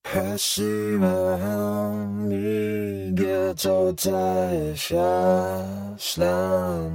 حسی به هم میگه تا تهش اصلا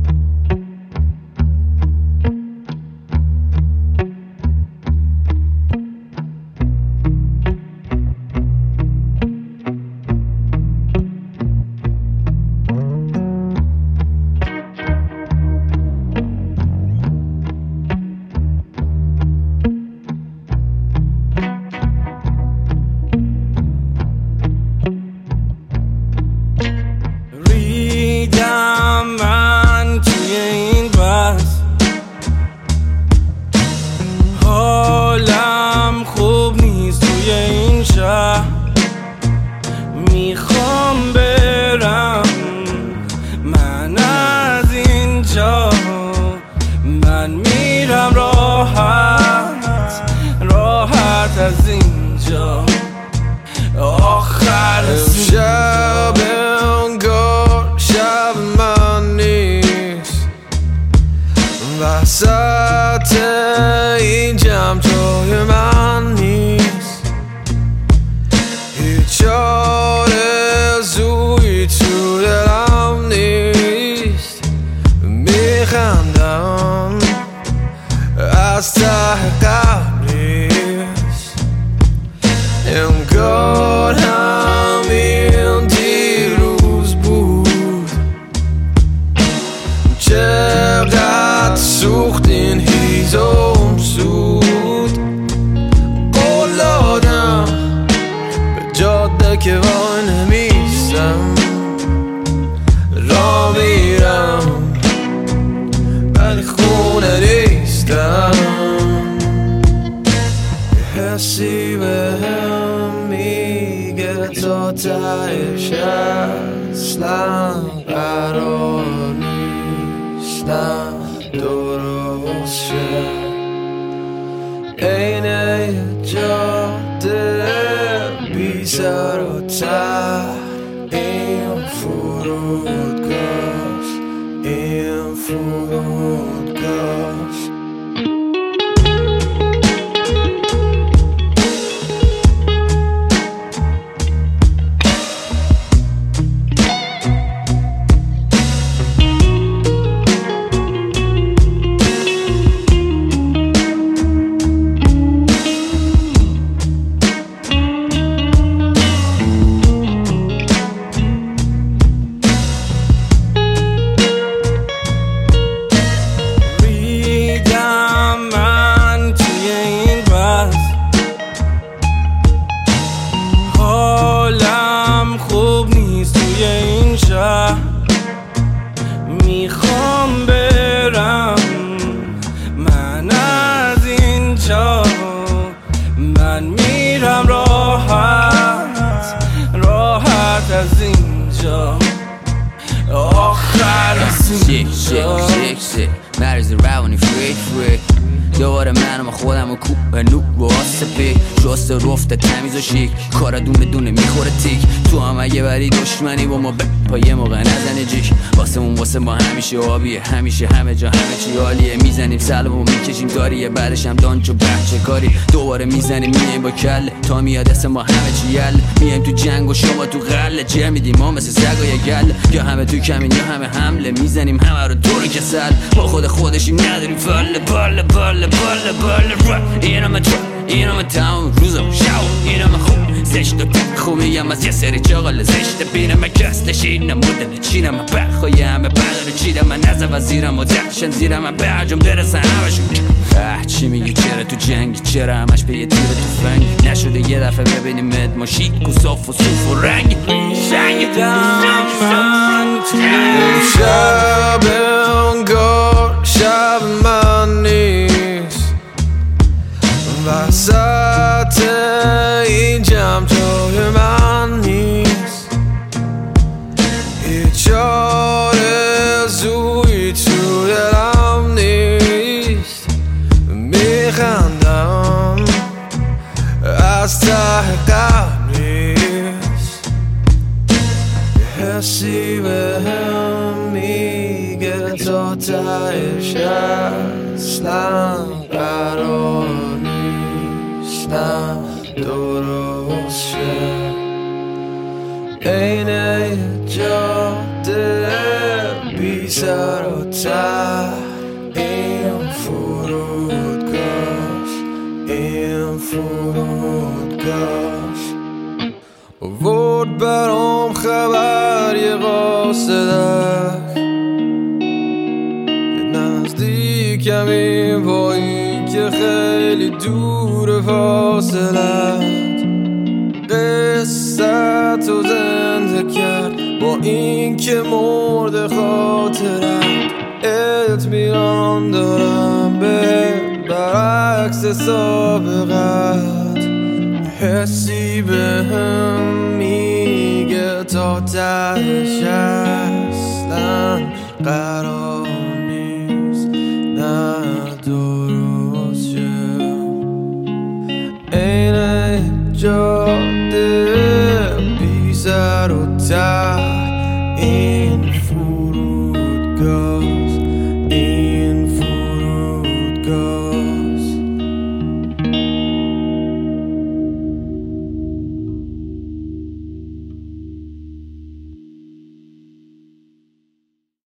من توی این بس حالم خوب نیست توی این شهر میخوام برم من از اینجا من میرم راحت از اینجا آخر شب وسط این جمع جای من نیست هیچ آرزویی تو دلم نیست میخندم از ته قلب نیست انگار همین دیروز بود چقدر سوخت این هیزم سود قول دادم به جاده که وای نمیستم را میرم ولی خونه نیستم حسی به هم میگه تا تهش اصلا قرار نیستم درست شد عین جاده بی سر و ته این فرودگاه میخوام برم من از اینجا من میرم راحت از اینجا آخر از اینجا مریض روانی فریک دوباره منم خودم و کوب نوب و آسپی شسته رفته تمیز و شیک کارا دونه میخوره تیک تو هم اگه بری دشمنی با ما پای موقع نزنه جیک واسه ما همیشه آبیه همیشه همه جا همه چی عالیه میزنیم سلب و میکشیم داریه بعدش هم دانچ و بچه کاری دوباره میزنیم میایم با کله تا میاد اسم ما همه چی یله میایم تو جنگ و شما تو غله جه میدیم ما مثل سگای گله یا همه تو کمین یا همه حمله میزنیم همه رو طوری که سل با خودشیم نداریم باله اینم تمام روزم شو اینم خوب زشت و خوب میگم از یه سری چاقال زشت بینم کستشین مدل چینم برخوای همه بردار چیدم من نزه وزیرم و دخشن زیرم من برجم برسن همشون چی میگی چرا تو جنگی چرا همش به یه تیر توفنگ نشده یه دفعه ببینیم اد ما شیک و صاف و صوف و رنگ شب انگار شب من نیست وسط این جمع جای من نیست هیچ آرزویی تو دلم نیست میخندم از ته قلب نیست حسی به هم میگه تا تهش اصلا قرار نیستم درست درست شه عین جاده بی سر و ته این فرودگاهش ورد برام خبر یه قاصدک یه نزدیکم این با این که خیلی دور فاصلت قصت و زنده کرد با این که مرد خاطرت اطمینان دارم به برعکس سابقت حسی به هم میگه تا تهش اصلا قرار نیست نه درست شه عین جاده بی سر و ته این فرودگاه